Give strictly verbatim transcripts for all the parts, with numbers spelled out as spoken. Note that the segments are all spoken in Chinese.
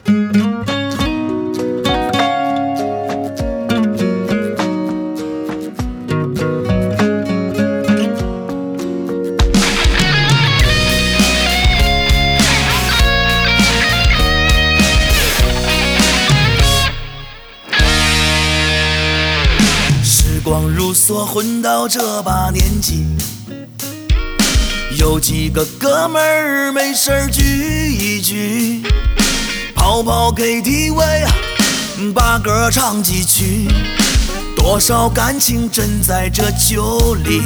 时光如梭，混到这把年纪，有几个哥们儿没事儿聚一聚，泡泡 K T V 啊，把歌唱几曲，多少感情真在这酒里。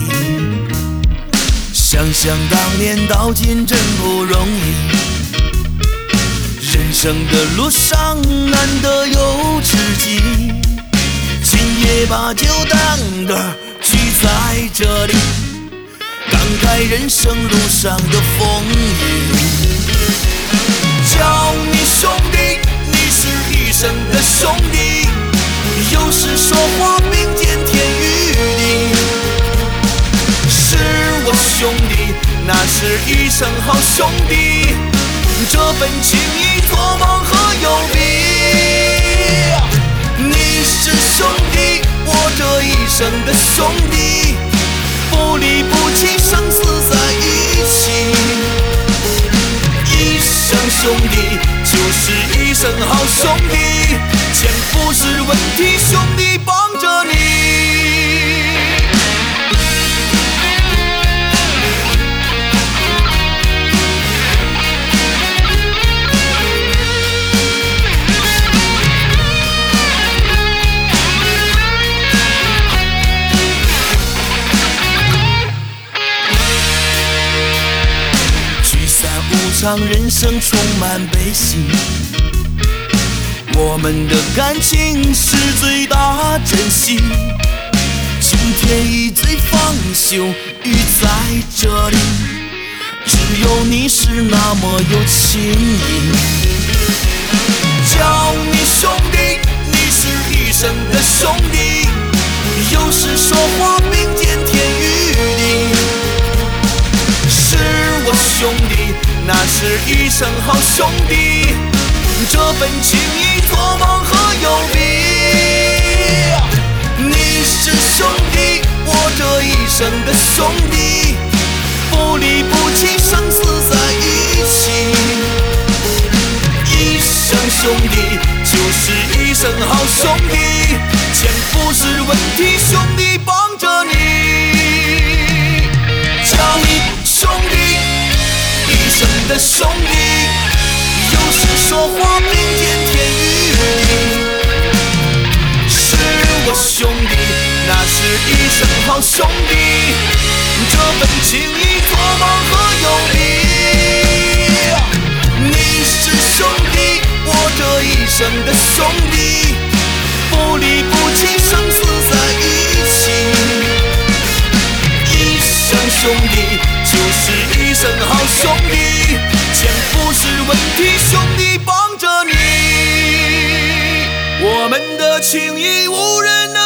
想想当年到今真不容易，人生的路上难得有知己，今夜把酒当歌聚在这里，感慨人生路上的风雨。叫你兄弟，你是一生的兄弟，有时说话并肩天与地。是我兄弟，那是一生好兄弟，这份情谊做梦和有比。你是兄弟，我这一生的兄弟，不离不弃，生死在一起。一生兄弟就是一生好兄弟，钱不是问题，兄弟帮着你。让人生充满悲喜，我们的感情是最大珍惜。今天一醉方休，雨在这里，只有你是那么有情谊。叫你兄弟，你是一生的兄弟，有时说话并肩天与地。是我兄弟，那是一生好兄弟，这份情谊做梦和有比。你是兄弟，我这一生的兄弟，不离不弃，生死在一起。一生兄弟就是一生好兄弟，钱不是问题，兄弟帮着你。叫你兄弟，一生的兄弟，有时说话并肩天与地。是我兄弟，那是一生好兄弟，这份情谊做梦和有比。你是兄弟，我这一生的兄弟，不离不弃，生死在一起。一生兄弟就是一生好兄弟，钱不是问题，兄弟帮着你。我们的情谊无人能